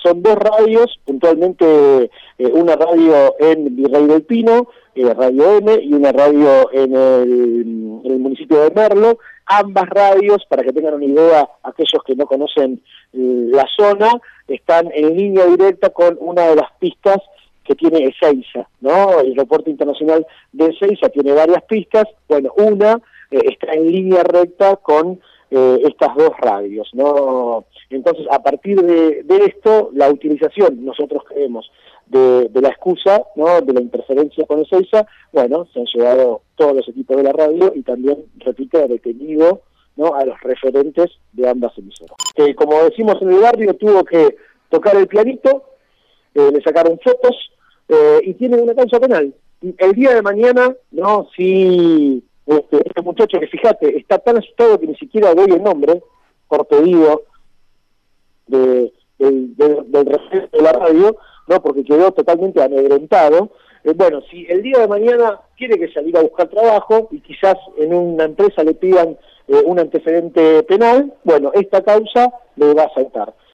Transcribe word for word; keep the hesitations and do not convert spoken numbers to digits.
son dos radios, puntualmente eh, una radio en Virrey del Pino, eh, Radio M, y una radio en el, en el municipio de Merlo. Ambas radios, para que tengan una idea, aquellos que no conocen eh, la zona, están en línea directa con una de las pistas que tiene Ezeiza, ¿no? El aeropuerto internacional de Ezeiza tiene varias pistas, bueno, una eh, está en línea recta con eh, estas dos radios, ¿no? Entonces, a partir de, de esto, la utilización, nosotros creemos, de, de la excusa, ¿no?, de la interferencia con Ezeiza, bueno, se han llevado todos los equipos de la radio y también, repito, detenido, ¿no?, a los referentes de ambas emisoras. Que, como decimos en el barrio, tuvo que tocar el pianito, eh, le sacaron fotos, Eh, y tienen una causa penal. El día de mañana, no, si este, este muchacho, que fíjate, está tan asustado que ni siquiera doy el nombre por pedido de, de, de, del referente de la radio, no, porque quedó totalmente amedrentado. Eh, bueno, si el día de mañana tiene que salir a buscar trabajo y quizás en una empresa le pidan eh, un antecedente penal, bueno, esta causa le va a saltar.